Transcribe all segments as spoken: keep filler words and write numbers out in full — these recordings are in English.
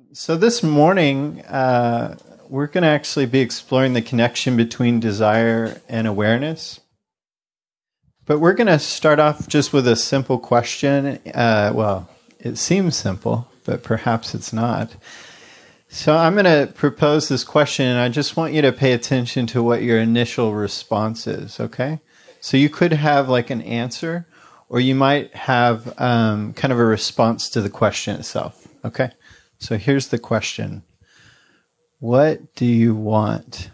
So this morning, uh, we're going to actually be exploring the connection between desire and awareness. But we're going to start off just with a simple question. Uh, well, it seems simple, but perhaps it's not. So I'm going to propose this question, and I just want you to pay attention to what your initial response is, okay? So you could have like an answer, or you might have um, kind of a response to the question itself, okay? So here's the question. What do you want?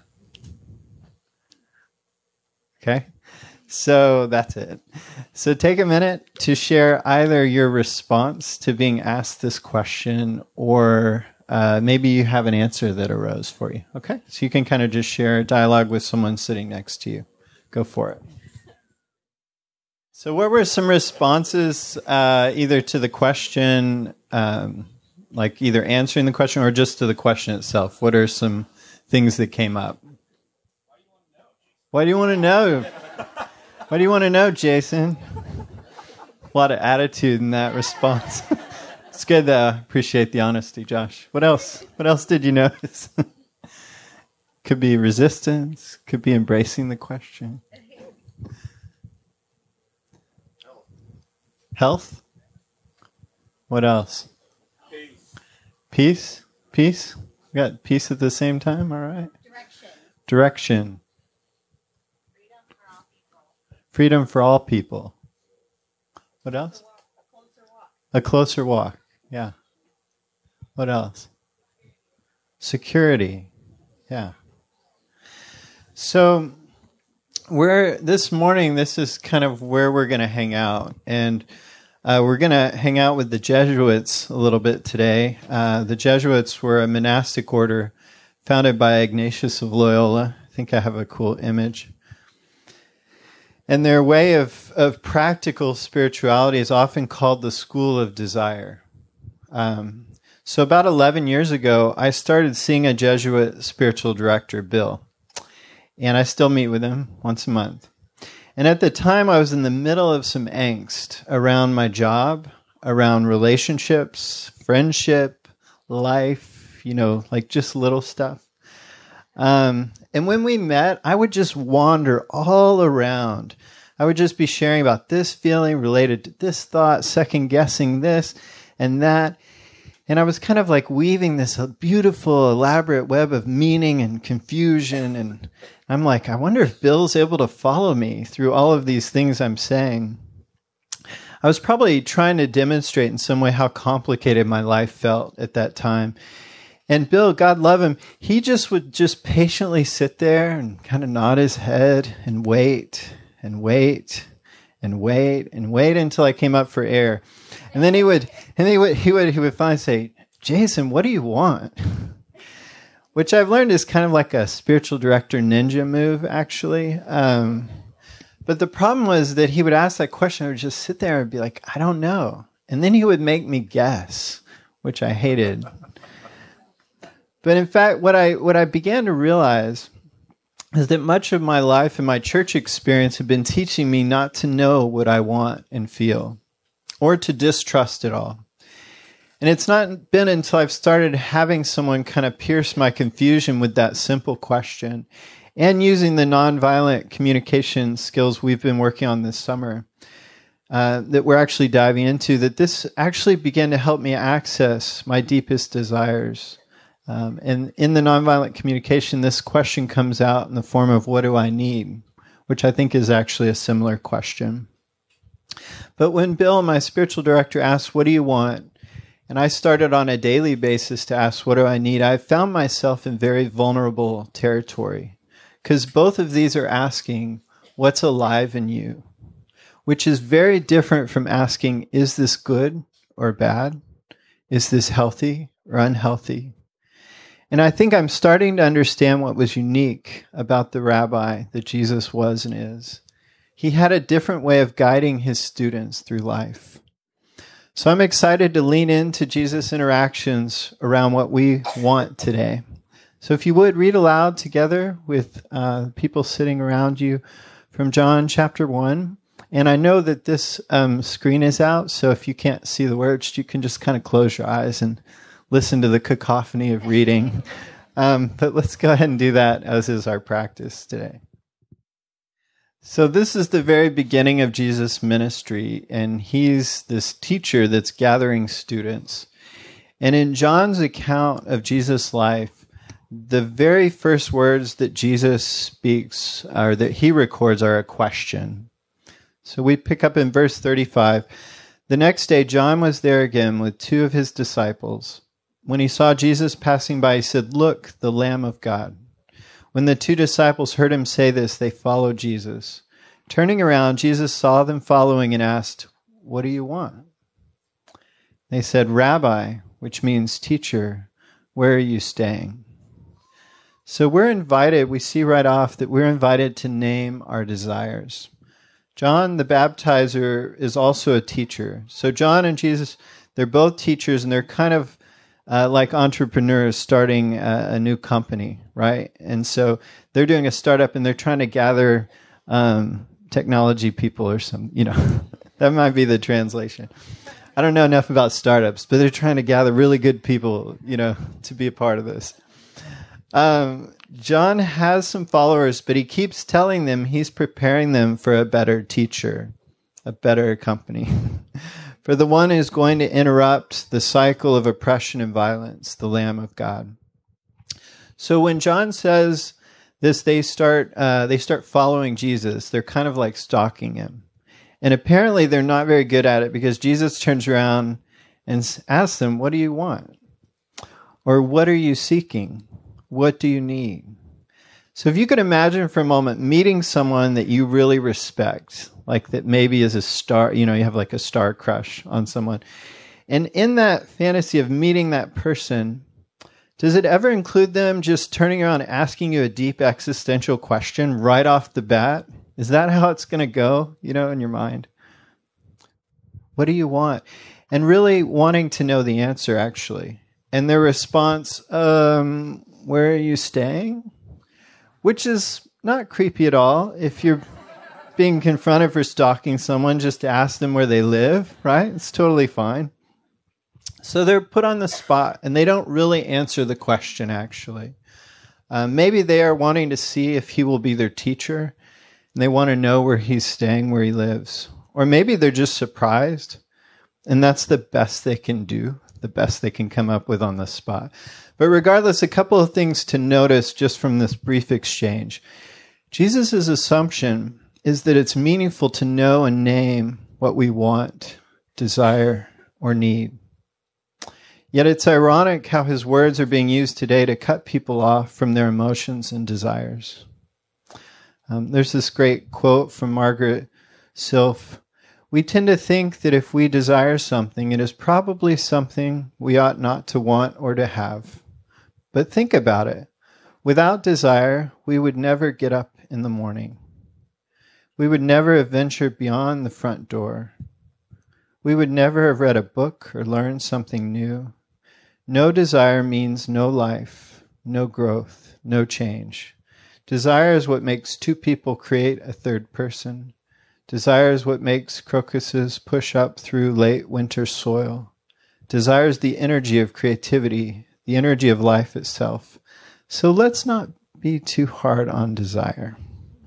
Okay? So that's it. So take a minute to share either your response to being asked this question, or uh, maybe you have an answer that arose for you. Okay? So you can kind of just share a dialogue with someone sitting next to you. Go for it. So what were some responses uh, either to the question, um, like either answering the question or just to the question itself? What are some things that came up? Why do you want to know? Why do you want to know, Jason? A lot of attitude in that response. It's good, though. Appreciate the honesty, Josh. What else? What else did you notice? Could be resistance. Could be embracing the question. Health? What else? Peace? Peace? We got peace at the same time? All right. Direction. Direction. Freedom for all people. Freedom for all people. What else? A closer walk. A closer walk. Yeah. What else? Security. Yeah. So we're this morning, this is kind of where we're going to hang out. And Uh, we're going to hang out with the Jesuits a little bit today. Uh, the Jesuits were a monastic order founded by Ignatius of Loyola. I think I have a cool image. And their way of, of practical spirituality is often called the school of desire. Um, so about eleven years ago, I started seeing a Jesuit spiritual director, Bill. And I still meet with him once a month. And at the time, I was in the middle of some angst around my job, around relationships, friendship, life, you know, like just little stuff. Um, and when we met, I would just wander all around. I would just be sharing about this feeling related to this thought, second guessing this and that. And I was kind of like weaving this beautiful, elaborate web of meaning and confusion. And I'm like, I wonder if Bill's able to follow me through all of these things I'm saying. I was probably trying to demonstrate in some way how complicated my life felt at that time. And Bill, God love him, he just would just patiently sit there and kind of nod his head and wait and wait and wait and wait until I came up for air. And then he would, and he would, he would, he would finally say, Jason, what do you want? Which I've learned is kind of like a spiritual director ninja move, actually. Um, but the problem was that he would ask that question. I would just sit there and be like, I don't know. And then he would make me guess, which I hated. But in fact, what I what I began to realize is that much of my life and my church experience have been teaching me not to know what I want and feel, or to distrust it all. And it's not been until I've started having someone kind of pierce my confusion with that simple question, and using the nonviolent communication skills we've been working on this summer, uh, that we're actually diving into, that this actually began to help me access my deepest desires. Um, and in the nonviolent communication, this question comes out in the form of, what do I need? Which I think is actually a similar question. But when Bill, my spiritual director, asked, what do you want? And I started on a daily basis to ask, what do I need? I found myself in very vulnerable territory, because both of these are asking, what's alive in you? Which is very different from asking, is this good or bad? Is this healthy or unhealthy? And I think I'm starting to understand what was unique about the rabbi that Jesus was and is. He had a different way of guiding his students through life. So I'm excited to lean into Jesus' interactions around what we want today. So if you would, read aloud together with uh, people sitting around you from John chapter one. And I know that this um, screen is out, so if you can't see the words, you can just kind of close your eyes and listen to the cacophony of reading. Um, but let's go ahead and do that, as is our practice today. So this is the very beginning of Jesus' ministry, and he's this teacher that's gathering students. And in John's account of Jesus' life, the very first words that Jesus speaks, or that he records, are a question. So we pick up in verse thirty-five. The next day, John was there again with two of his disciples. When he saw Jesus passing by, he said, "Look, the Lamb of God." When the two disciples heard him say this, they followed Jesus. Turning around, Jesus saw them following and asked, "What do you want?" They said, "Rabbi," which means teacher, "where are you staying?" So we're invited, we see right off that we're invited to name our desires. John the Baptizer is also a teacher. So John and Jesus, they're both teachers, and they're kind of uh, like entrepreneurs starting a, a new company, right? And so they're doing a startup, and they're trying to gather um, technology people or some, you know, that might be the translation. I don't know enough about startups, but they're trying to gather really good people, you know, to be a part of this. Um, John has some followers, but he keeps telling them he's preparing them for a better teacher, a better company, for the one who's going to interrupt the cycle of oppression and violence, the Lamb of God. So when John says this, they start uh, they start following Jesus. They're kind of like stalking him. And apparently they're not very good at it, because Jesus turns around and asks them, "What do you want?" Or "What are you seeking? What do you need?" So if you could imagine for a moment meeting someone that you really respect, like that maybe is a star, you know, you have like a star crush on someone. And in that fantasy of meeting that person, does it ever include them just turning around and asking you a deep existential question right off the bat? Is that how it's going to go, you know, in your mind? What do you want? And really wanting to know the answer, actually. And their response, um, "Where are you staying?" Which is not creepy at all. If you're being confronted for stalking someone, just to ask them where they live, right? It's totally fine. So they're put on the spot, and they don't really answer the question, actually. Uh, maybe they are wanting to see if he will be their teacher, and they want to know where he's staying, where he lives. Or maybe they're just surprised, and that's the best they can do, the best they can come up with on the spot. But regardless, a couple of things to notice just from this brief exchange. Jesus' assumption is that it's meaningful to know and name what we want, desire, or need. Yet it's ironic how his words are being used today to cut people off from their emotions and desires. Um, there's this great quote from Margaret Silf. "We tend to think that if we desire something, it is probably something we ought not to want or to have. But think about it. Without desire, we would never get up in the morning. We would never have ventured beyond the front door. We would never have read a book or learned something new. No desire means no life, no growth, no change. Desire is what makes two people create a third person. Desire is what makes crocuses push up through late winter soil. Desire is the energy of creativity, the energy of life itself. So let's not be too hard on desire."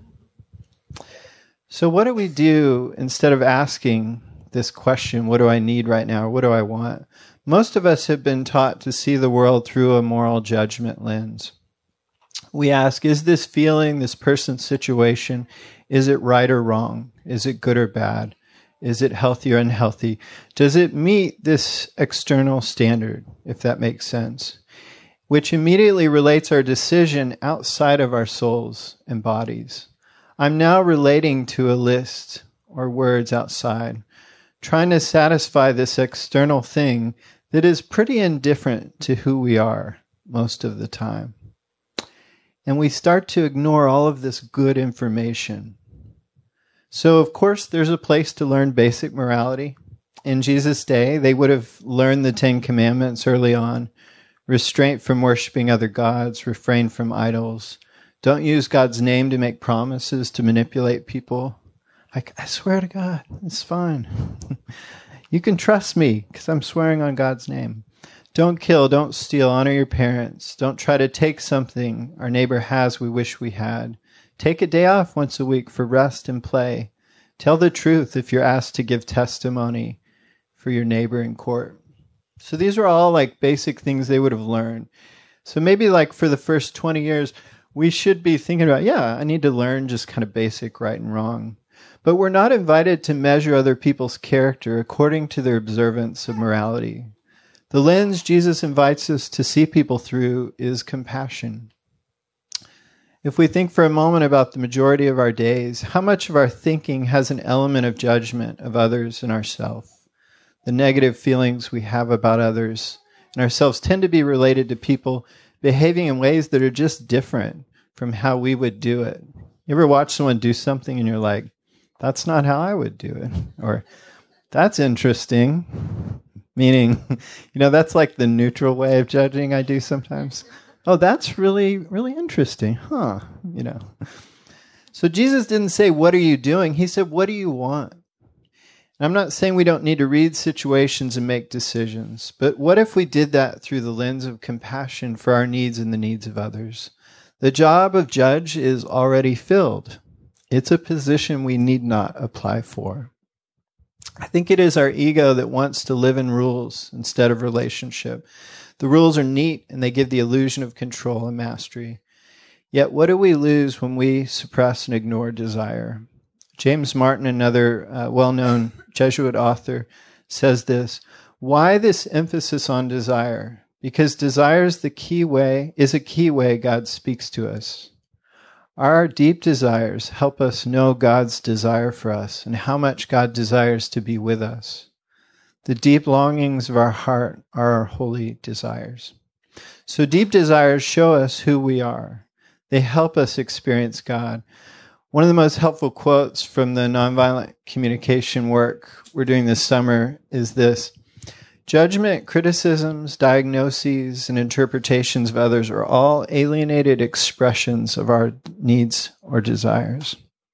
So what do we do instead of asking this question, what do I need right now, or what do I want? Most of us have been taught to see the world through a moral judgment lens. We ask, is this feeling, this person's situation, is it right or wrong? Is it good or bad? Is it healthy or unhealthy? Does it meet this external standard, if that makes sense? Which immediately relates our decision outside of our souls and bodies. I'm now relating to a list or words outside, trying to satisfy this external thing that is pretty indifferent to who we are most of the time. And we start to ignore all of this good information. So, of course, there's a place to learn basic morality. In Jesus' day, they would have learned the Ten Commandments early on. Restraint from worshiping other gods, refrain from idols. Don't use God's name to make promises to manipulate people. Like, I swear to God, it's fine. You can trust me because I'm swearing on God's name. Don't kill, don't steal, honor your parents. Don't try to take something our neighbor has we wish we had. Take a day off once a week for rest and play. Tell the truth if you're asked to give testimony for your neighbor in court. So these are all like basic things they would have learned. So maybe like for the first twenty years, we should be thinking about, yeah, I need to learn just kind of basic right and wrong. But we're not invited to measure other people's character according to their observance of morality. The lens Jesus invites us to see people through is compassion. If we think for a moment about the majority of our days, how much of our thinking has an element of judgment of others and ourselves? The negative feelings we have about others and ourselves tend to be related to people behaving in ways that are just different from how we would do it. You ever watch someone do something and you're like, that's not how I would do it? Or, that's interesting. Meaning, you know, that's like the neutral way of judging I do sometimes. Oh, that's really, really interesting, huh? You know. So Jesus didn't say, what are you doing? He said, what do you want? And I'm not saying we don't need to read situations and make decisions, but what if we did that through the lens of compassion for our needs and the needs of others? The job of judge is already filled. It's a position we need not apply for. I think it is our ego that wants to live in rules instead of relationship. The rules are neat and they give the illusion of control and mastery. Yet what do we lose when we suppress and ignore desire? James Martin, another uh, well-known Jesuit author, says this, why this emphasis on desire? Because desire is the key way, is a key way God speaks to us. Our deep desires help us know God's desire for us and how much God desires to be with us. The deep longings of our heart are our holy desires. So deep desires show us who we are. They help us experience God. One of the most helpful quotes from the nonviolent communication work we're doing this summer is this: judgment, criticisms, diagnoses, and interpretations of others are all alienated expressions of our needs or desires.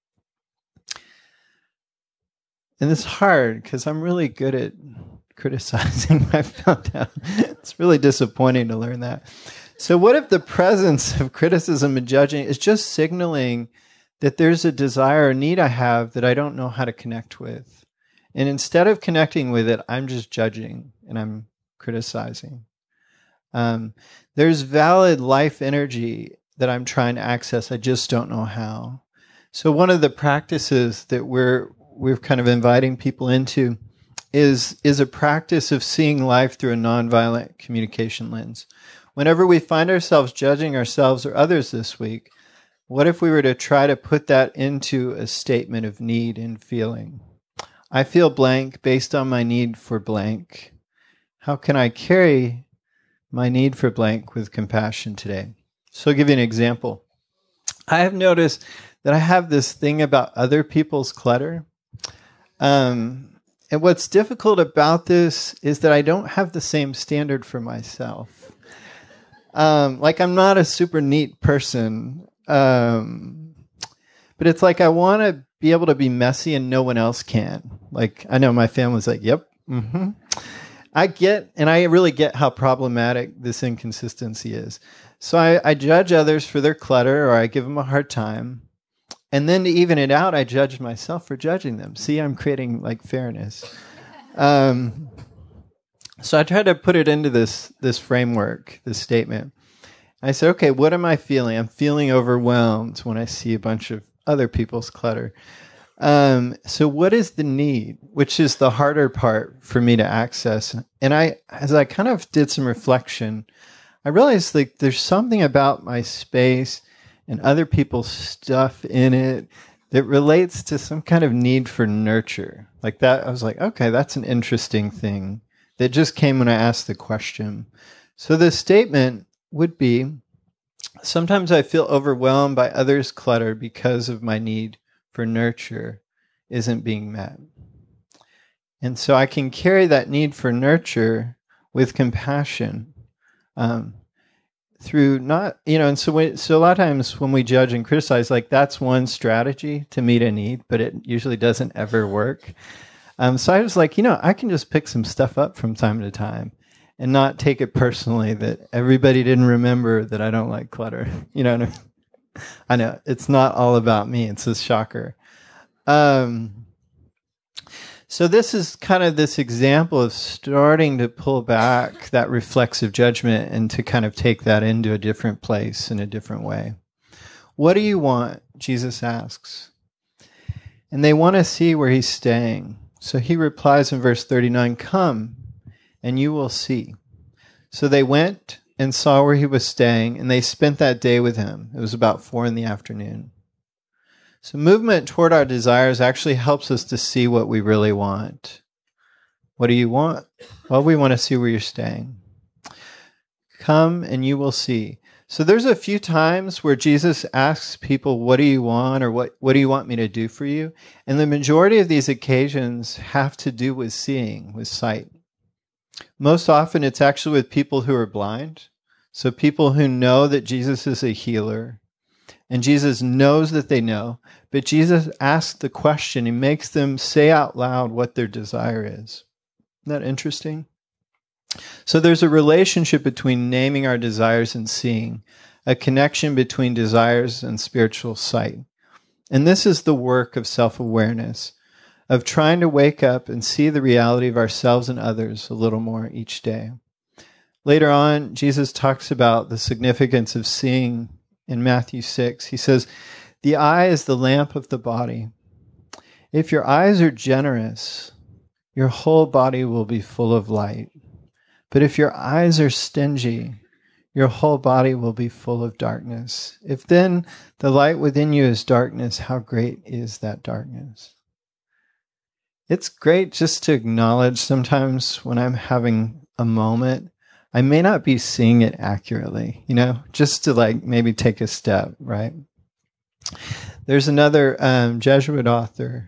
And it's hard because I'm really good at criticizing. I found out it's really disappointing to learn that. So what if the presence of criticism and judging is just signaling that there's a desire or need I have that I don't know how to connect with? And instead of connecting with it, I'm just judging and I'm criticizing. Um, there's valid life energy that I'm trying to access. I just don't know how. So one of the practices that we're we're kind of inviting people into is is a practice of seeing life through a nonviolent communication lens. Whenever we find ourselves judging ourselves or others this week, what if we were to try to put that into a statement of need and feeling? I feel blank based on my need for blank. How can I carry my need for blank with compassion today? So I'll give you an example. I have noticed that I have this thing about other people's clutter. Um, and what's difficult about this is that I don't have the same standard for myself. Um, like I'm not a super neat person. Um, but it's like I want to be able to be messy and no one else can. Like, I know my family's like, yep, mm-hmm. I get, and I really get how problematic this inconsistency is. So I, I judge others for their clutter, or I give them a hard time. And then to even it out, I judge myself for judging them. See, I'm creating like fairness. Um, so I try to put it into this, this framework, this statement. I said, okay, what am I feeling? I'm feeling overwhelmed when I see a bunch of other people's clutter. Um, so what is the need, which is the harder part for me to access? And I, as I kind of did some reflection, I realized like there's something about my space and other people's stuff in it that relates to some kind of need for nurture. Like that, I was like, okay, that's an interesting thing that just came when I asked the question. So the statement would be, sometimes I feel overwhelmed by others' clutter because of my need for nurture isn't being met. And so I can carry that need for nurture with compassion um, through not, you know, and so, we, so a lot of times when we judge and criticize, like that's one strategy to meet a need, but it usually doesn't ever work. Um, so I was like, you know, I can just pick some stuff up from time to time. and not take it personally that everybody didn't remember that I don't like clutter. You know what I mean? I know it's not all about me. It's a shocker. Um, so this is kind of this example of starting to pull back that reflexive judgment and to kind of take that into a different place in a different way. What do you want? Jesus asks. And they want to see where he's staying. So he replies in verse thirty-nine, "Come, and you will see." So they went and saw where he was staying, and they spent that day with him. It was about four in the afternoon. So movement toward our desires actually helps us to see what we really want. What do you want? Well, we want to see where you're staying. Come and you will see. So there's a few times where Jesus asks people, what do you want, or what, what do you want me to do for you? And the majority of these occasions have to do with seeing, with sight. Most often it's actually with people who are blind. So people who know that Jesus is a healer, and Jesus knows that they know, but Jesus asks the question. He makes them say out loud what their desire is. Isn't that interesting? So there's a relationship between naming our desires and seeing, a connection between desires and spiritual sight. And this is the work of self-awareness, of trying to wake up and see the reality of ourselves and others a little more each day. Later on, Jesus talks about the significance of seeing in Matthew six. He says, "The eye is the lamp of the body. If your eyes are generous, your whole body will be full of light. But if your eyes are stingy, your whole body will be full of darkness. If then the light within you is darkness, how great is that darkness?" It's great just to acknowledge sometimes when I'm having a moment, I may not be seeing it accurately, you know, just to like maybe take a step, right? There's another um, Jesuit author,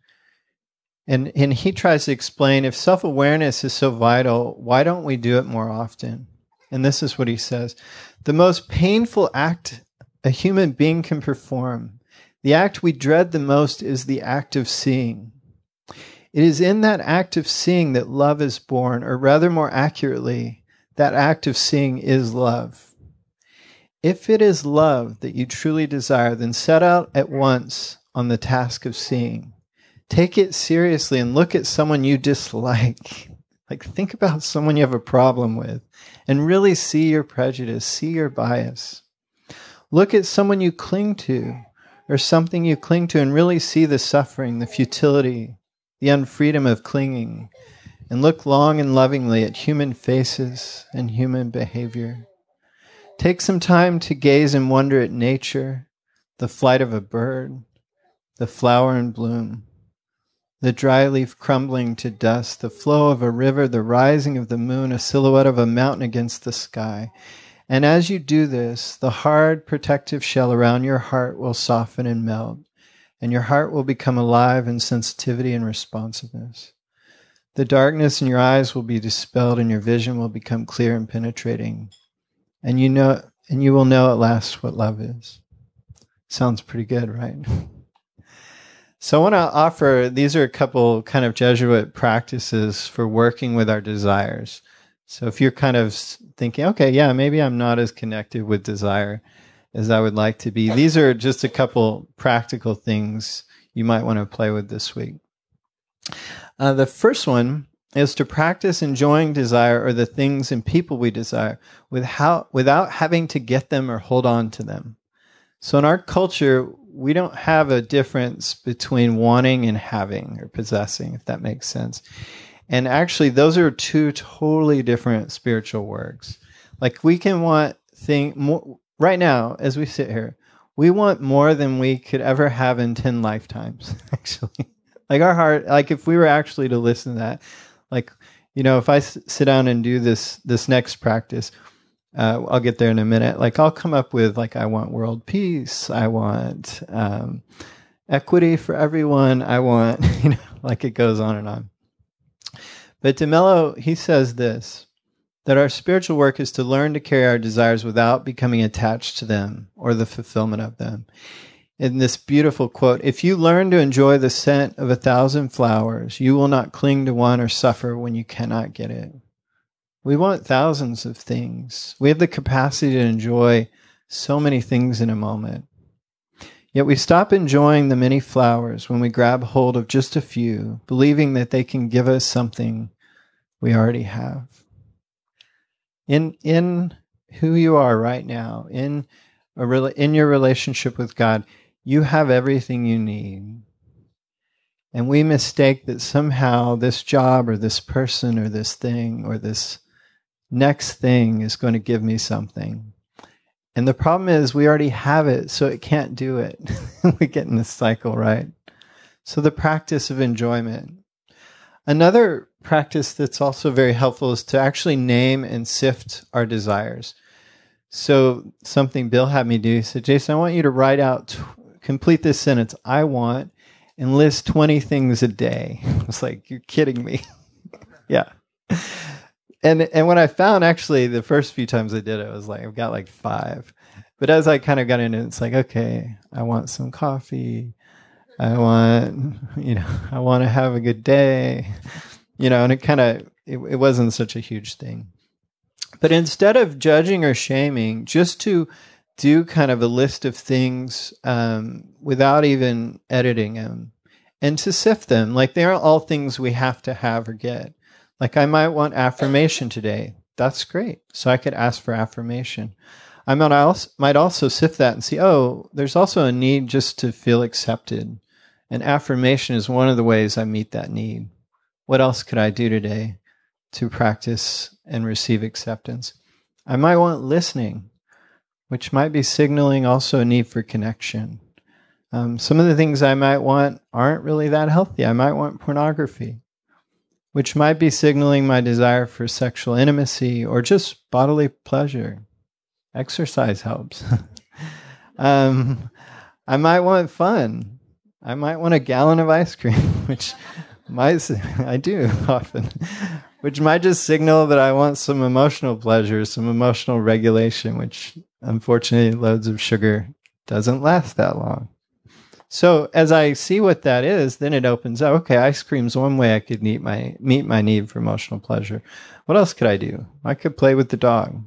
and, and he tries to explain, if self-awareness is so vital, why don't we do it more often? And this is what he says: "The most painful act a human being can perform, the act we dread the most, is the act of seeing. It is in that act of seeing that love is born, or rather more accurately, that act of seeing is love. If it is love that you truly desire, then set out at once on the task of seeing. Take it seriously and look at someone you dislike. Like, think about someone you have a problem with and really see your prejudice, see your bias. Look at someone you cling to or something you cling to and really see the suffering, the futility, the unfreedom of clinging. And look long and lovingly at human faces and human behavior. Take some time to gaze and wonder at nature, the flight of a bird, the flower in bloom, the dry leaf crumbling to dust, the flow of a river, the rising of the moon, a silhouette of a mountain against the sky. And as you do this, the hard protective shell around your heart will soften and melt, and your heart will become alive in sensitivity and responsiveness. The darkness in your eyes will be dispelled and your vision will become clear and penetrating. And you know, and you will know at last what love is." Sounds pretty good, right? So I want to offer, these are a couple kind of Jesuit practices for working with our desires. So if you're kind of thinking, okay, yeah, maybe I'm not as connected with desire as I would like to be, these are just a couple practical things you might want to play with this week. Uh, the first one is to practice enjoying desire or the things and people we desire without, without having to get them or hold on to them. So in our culture, we don't have a difference between wanting and having or possessing, if that makes sense. And actually, those are two totally different spiritual works. Like we can want thing more right now as we sit here. We want more than we could ever have in ten lifetimes, actually. Like our heart, like if we were actually to listen to that, like, you know, if I s- sit down and do this, this next practice, uh, I'll get there in a minute. Like I'll come up with like, I want world peace. I want, um, equity for everyone. I want, you know, like it goes on and on. But DeMello, he says this, that our spiritual work is to learn to carry our desires without becoming attached to them or the fulfillment of them. In this beautiful quote, "If you learn to enjoy the scent of a thousand flowers, you will not cling to one or suffer when you cannot get it." We want thousands of things. We have the capacity to enjoy so many things in a moment. Yet we stop enjoying the many flowers when we grab hold of just a few, believing that they can give us something we already have. In in who you are right now, in a re- in your relationship with God, you have everything you need. And we mistake that somehow this job or this person or this thing or this next thing is going to give me something. And the problem is we already have it, so it can't do it. We get in this cycle, right? So the practice of enjoyment. Another practice that's also very helpful is to actually name and sift our desires. So something Bill had me do, he said, Jason, I want you to write out, t- complete this sentence, I want, and list twenty things a day. I was like, you're kidding me. Yeah. And and what I found, actually, the first few times I did it, I was like, I've got like five. But as I kind of got into it, it's like, okay, I want some coffee. I want, you know, I want to have a good day. You know, and it kind of, it, it wasn't such a huge thing. But instead of judging or shaming, just to do kind of a list of things um, without even editing them and to sift them. Like, they aren't all things we have to have or get. Like, I might want affirmation today. That's great. So I could ask for affirmation. I might also, might also sift that and see, oh, there's also a need just to feel accepted. And affirmation is one of the ways I meet that need. What else could I do today to practice and receive acceptance? I might want listening, which might be signaling also a need for connection. Um, some of the things I might want aren't really that healthy. I might want pornography, which might be signaling my desire for sexual intimacy or just bodily pleasure. Exercise helps. um, I might want fun. I might want a gallon of ice cream, which might, I do often, which might just signal that I want some emotional pleasure, some emotional regulation, which unfortunately loads of sugar doesn't last that long. So as I see what that is, then it opens up, okay, ice cream's one way I could meet my, meet my need for emotional pleasure. What else could I do? I could play with the dog.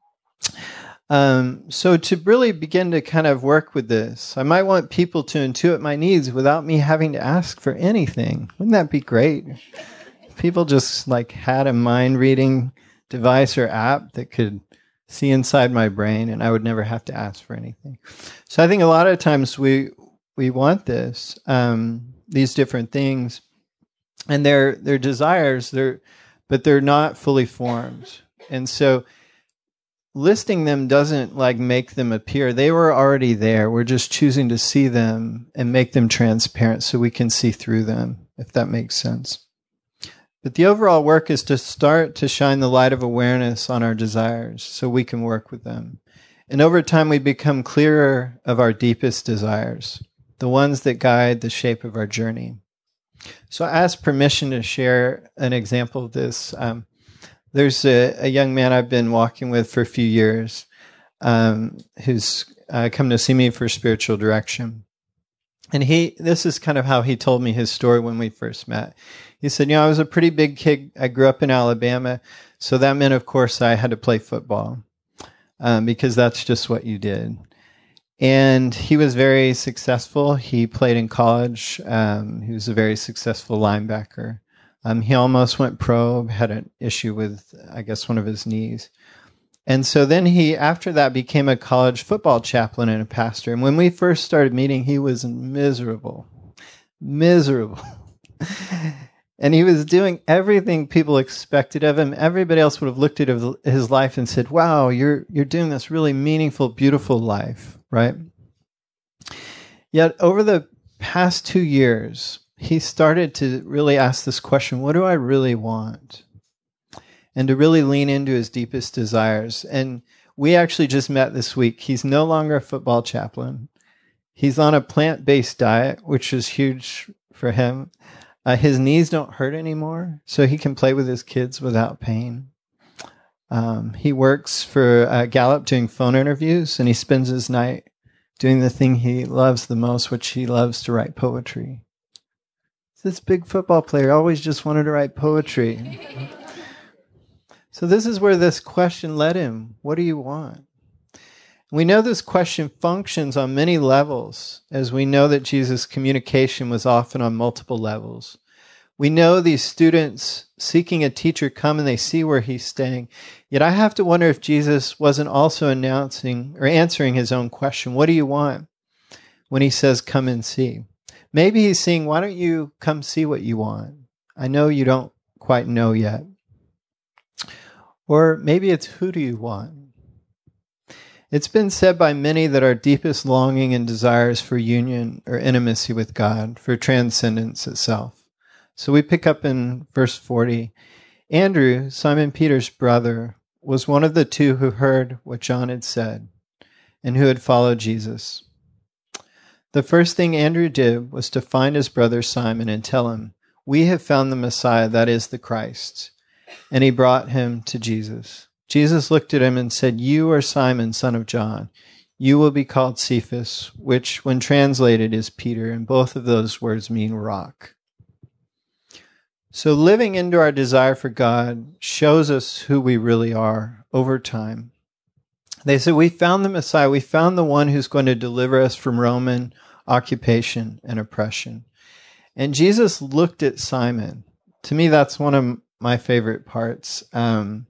Um, so to really begin to kind of work with this, I might want people to intuit my needs without me having to ask for anything. Wouldn't that be great? People just like had a mind reading device or app that could see inside my brain and I would never have to ask for anything. So I think a lot of times we, we want this, um, these different things, and they're, they're desires, they're, but they're not fully formed. And so listing them doesn't like make them appear. They were already there. We're just choosing to see them and make them transparent so we can see through them, if that makes sense. But the overall work is to start to shine the light of awareness on our desires so we can work with them. And over time, we become clearer of our deepest desires, the ones that guide the shape of our journey. So I asked permission to share an example of this. Um, There's a, a young man I've been walking with for a few years um, who's uh, come to see me for spiritual direction. And he, this is kind of how he told me his story when we first met. He said, you know, I was a pretty big kid. I grew up in Alabama. So that meant, of course, I had to play football um, because that's just what you did. And he was very successful. He played in college. Um, he was a very successful linebacker. Um, he almost went pro, had an issue with, I guess, one of his knees. And so then he, after that, became a college football chaplain and a pastor. And when we first started meeting, he was miserable, miserable. And he was doing everything people expected of him. Everybody else would have looked at his life and said, wow, you're you're doing this really meaningful, beautiful life, right? Yet over the past two years, he started to really ask this question, what do I really want? And to really lean into his deepest desires. And we actually just met this week. He's no longer a football chaplain. He's on a plant-based diet, which is huge for him. Uh, his knees don't hurt anymore, so he can play with his kids without pain. Um, he works for uh, Gallup doing phone interviews, and he spends his night doing the thing he loves the most, which he loves to write poetry. This big football player always just wanted to write poetry. So this is where this question led him. What do you want? We know this question functions on many levels, as we know that Jesus' communication was often on multiple levels. We know these students seeking a teacher come and they see where he's staying. Yet I have to wonder if Jesus wasn't also announcing or answering his own question, what do you want? When he says, come and see. Maybe he's saying, why don't you come see what you want? I know you don't quite know yet. Or maybe it's, who do you want? It's been said by many that our deepest longing and desires for union or intimacy with God, for transcendence itself. So we pick up in verse forty. Andrew, Simon Peter's brother, was one of the two who heard what John had said and who had followed Jesus. The first thing Andrew did was to find his brother Simon and tell him, we have found the Messiah, that is the Christ. And he brought him to Jesus. Jesus looked at him and said, you are Simon, son of John. You will be called Cephas, which when translated is Peter, and both of those words mean rock. So living into our desire for God shows us who we really are over time. They said, we found the Messiah. We found the one who's going to deliver us from Roman occupation and oppression. And Jesus looked at Simon. To me, that's one of my favorite parts. Um,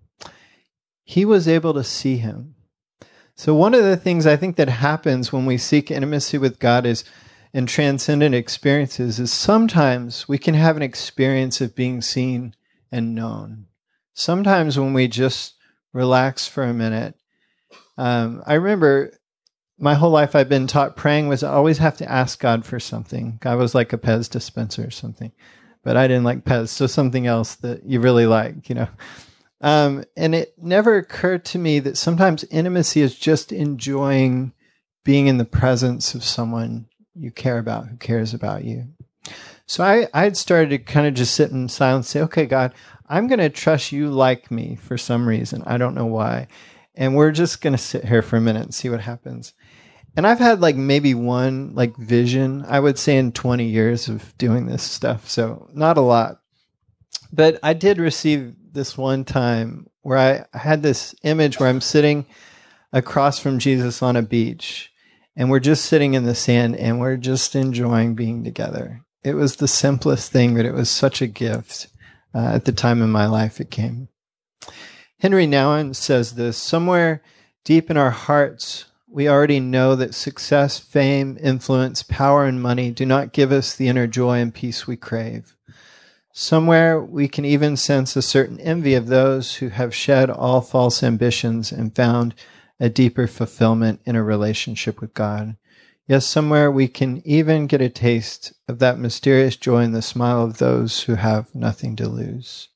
he was able to see him. So one of the things I think that happens when we seek intimacy with God is and transcendent experiences is sometimes we can have an experience of being seen and known. Sometimes when we just relax for a minute. Um, I remember my whole life I've been taught praying was I always have to ask God for something. God was like a Pez dispenser or something. But I didn't like Pez, so something else that you really like, you know. Um, and it never occurred to me that sometimes intimacy is just enjoying being in the presence of someone you care about, who cares about you. So I, I had started to kind of just sit in silence and say, okay, God, I'm going to trust you like me for some reason. I don't know why. And we're just going to sit here for a minute and see what happens. And I've had like maybe one like vision, I would say in twenty years of doing this stuff. So not a lot. But I did receive this one time where I had this image where I'm sitting across from Jesus on a beach. And we're just sitting in the sand and we're just enjoying being together. It was the simplest thing, but it was such a gift uh, at the time in my life it came. Henry Nouwen says this, somewhere deep in our hearts, we already know that success, fame, influence, power, and money do not give us the inner joy and peace we crave. Somewhere we can even sense a certain envy of those who have shed all false ambitions and found a deeper fulfillment in a relationship with God. Yes, somewhere we can even get a taste of that mysterious joy in the smile of those who have nothing to lose.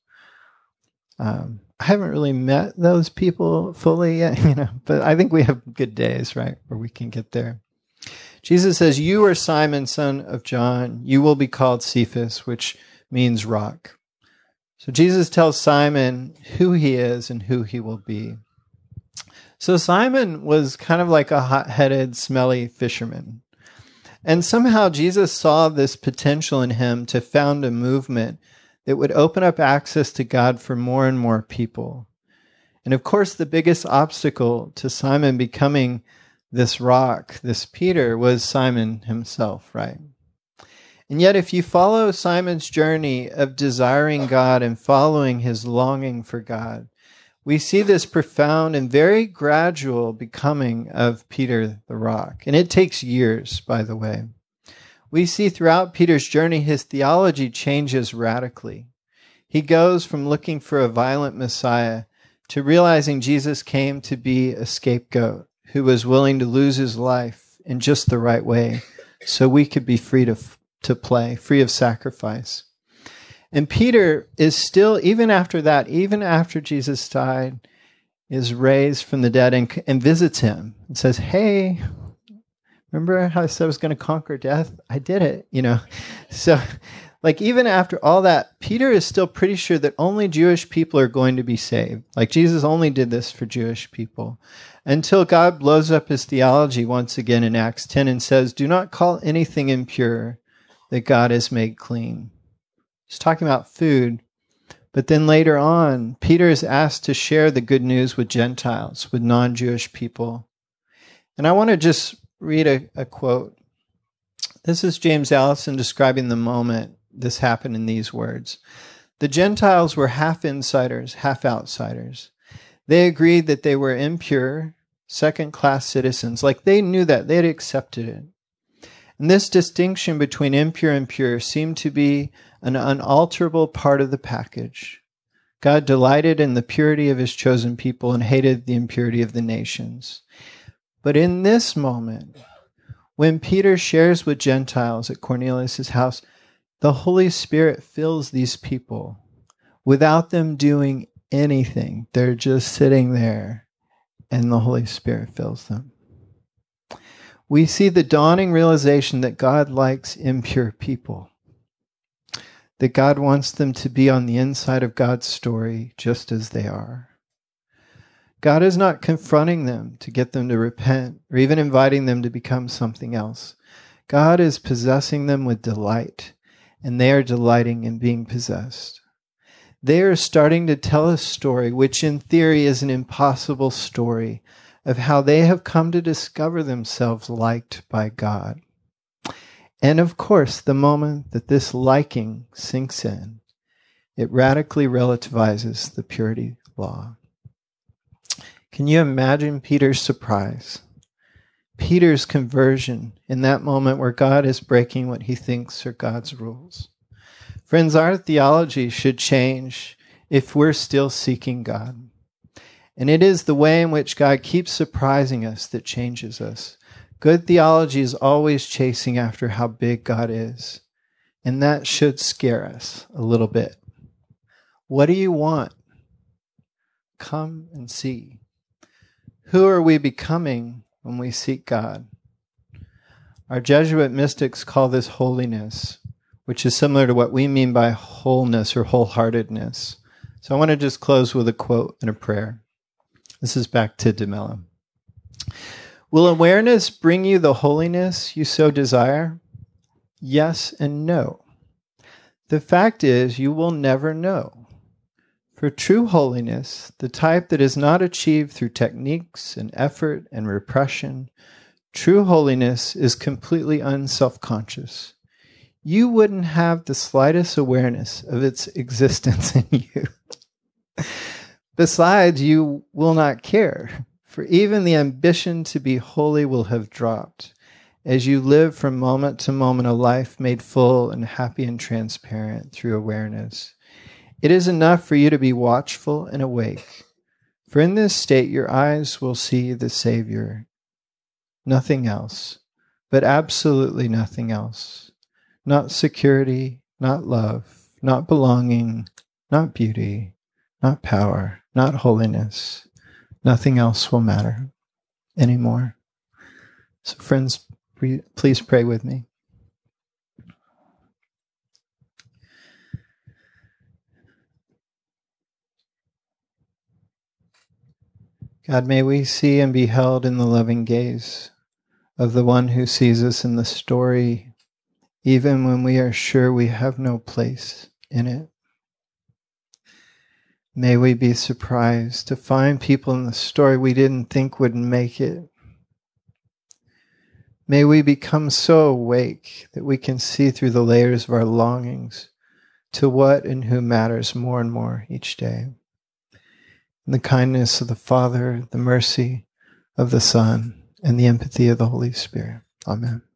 Um, I haven't really met those people fully yet, you know, but I think we have good days, right, where we can get there. Jesus says, you are Simon, son of John. You will be called Cephas, which means rock. So Jesus tells Simon who he is and who he will be. So Simon was kind of like a hot-headed, smelly fisherman. And somehow Jesus saw this potential in him to found a movement that would open up access to God for more and more people. And of course, the biggest obstacle to Simon becoming this rock, this Peter, was Simon himself, right? And yet, if you follow Simon's journey of desiring God and following his longing for God, we see this profound and very gradual becoming of Peter the rock. And it takes years, by the way. We see throughout Peter's journey, his theology changes radically. He goes from looking for a violent Messiah to realizing Jesus came to be a scapegoat who was willing to lose his life in just the right way so we could be free to, to play, free of sacrifice. And Peter is still, even after that, even after Jesus died, is raised from the dead and, and visits him and says, hey, remember how I said I was going to conquer death? I did it, you know. So, like, even after all that, Peter is still pretty sure that only Jewish people are going to be saved. Like, Jesus only did this for Jewish people. Until God blows up his theology once again in Acts ten and says, do not call anything impure that God has made clean. He's talking about food, But then later on, Peter is asked to share the good news with Gentiles, with non-Jewish people. And I want to just read a, a quote. This is James Allison describing the moment this happened in these words. The Gentiles were half insiders, half outsiders. They agreed that they were impure, second-class citizens. Like they knew that. They had accepted it. And this distinction between impure and pure seemed to be an unalterable part of the package. God delighted in the purity of his chosen people and hated the impurity of the nations. But in this moment, when Peter shares with Gentiles at Cornelius' house, the Holy Spirit fills these people without them doing anything. They're just sitting there, and the Holy Spirit fills them. We see the dawning realization that God likes impure people, that God wants them to be on the inside of God's story just as they are. God is not confronting them to get them to repent or even inviting them to become something else. God is possessing them with delight, and they are delighting in being possessed. They are starting to tell a story which in theory is an impossible story of how they have come to discover themselves liked by God. And of course, the moment that this liking sinks in, it radically relativizes the purity law. Can you imagine Peter's surprise? Peter's conversion in that moment where God is breaking what he thinks are God's rules. Friends, our theology should change if we're still seeking God. And it is the way in which God keeps surprising us that changes us. Good theology is always chasing after how big God is. And that should scare us a little bit. What do you want? Come and see. Who are we becoming when we seek God? Our Jesuit mystics call this holiness, which is similar to what we mean by wholeness or wholeheartedness. So I want to just close with a quote and a prayer. This is back to DeMello. Will awareness bring you the holiness you so desire? Yes and no. The fact is, you will never know. For true holiness, the type that is not achieved through techniques and effort and repression, true holiness is completely unself-conscious. You wouldn't have the slightest awareness of its existence in you. Besides, you will not care, for even the ambition to be holy will have dropped, as you live from moment to moment a life made full and happy and transparent through awareness. It is enough for you to be watchful and awake, for in this state your eyes will see the Savior. Nothing else, but absolutely nothing else. Not security, not love, not belonging, not beauty, not power, not holiness. Nothing else will matter anymore. So friends, please pray with me. God, may we see and be held in the loving gaze of the one who sees us in the story, even when we are sure we have no place in it. May we be surprised to find people in the story we didn't think would make it. May we become so awake that we can see through the layers of our longings to what and who matters more and more each day. In the kindness of the Father, the mercy of the Son, and the empathy of the Holy Spirit. Amen.